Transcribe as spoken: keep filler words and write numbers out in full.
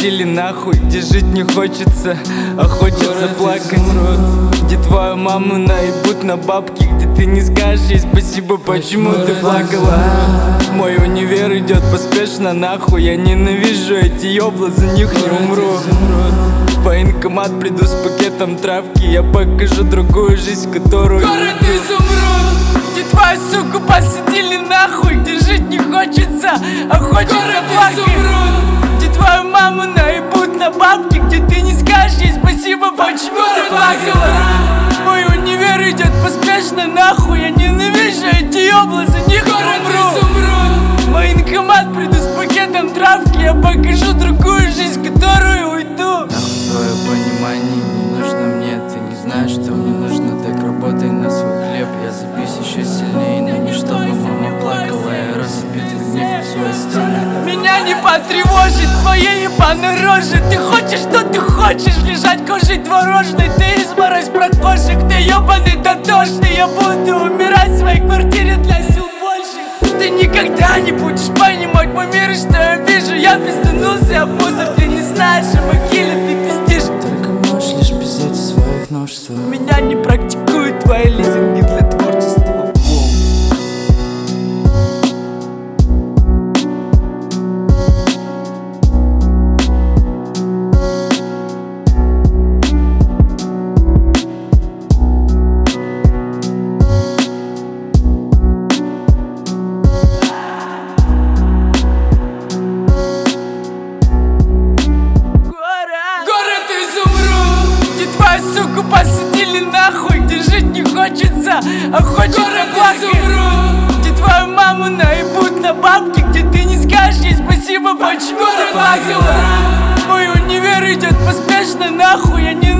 посадили нахуй, где жить не хочется, а хочется плакать. Где твою маму наебут на бабки, где ты не скажешь ей спасибо, почему ты плакала. Мой универ идет поспешно нахуй, я ненавижу эти ёбла, за них не умру. В военкомат приду с пакетом травки, я покажу другую жизнь, которую город изумруд, где твою суку посадили нахуй, где жить не хочется, а хочется плакать. Где твою маму наебут на бабки, где ты не скажешь ей спасибо, почему ты плакала. Мой универ идет поспешно нахуй, я ненавижу эти ёбла, за них не умру. В военкомат приду с пакетом травки, я покажу другую жизнь, которую уйду. Твое понимание не нужно мне, ты не знаешь, что мне нужно, так работай на свой хлеб. Я забьюсь еще сильнее, но не чтобы мама плакала, я разбитый гнев в своей стене. Меня не потревожит твоей ебаной рожи. Ты хочешь, что ты хочешь, лежать кожей творожной. Ты изморозь прохожих, ты ебаный дотошный. Я буду умирать в своей квартире для сил больших. Ты никогда не будешь понимать мой мир и что я вижу. Я пизданулся в мусор, ты не знаешь о могиле, ты пиздишь. Только можешь лишь писать из своих множеств. Меня не практикуют твои лизинги для творчества. Суку посадили нахуй, где жить не хочется, а хочется плакать. Где твою маму наебут на бабки, где ты не скажешь ей спасибо, почему ты плакала. Мой универ идет поспешно нахуй, я не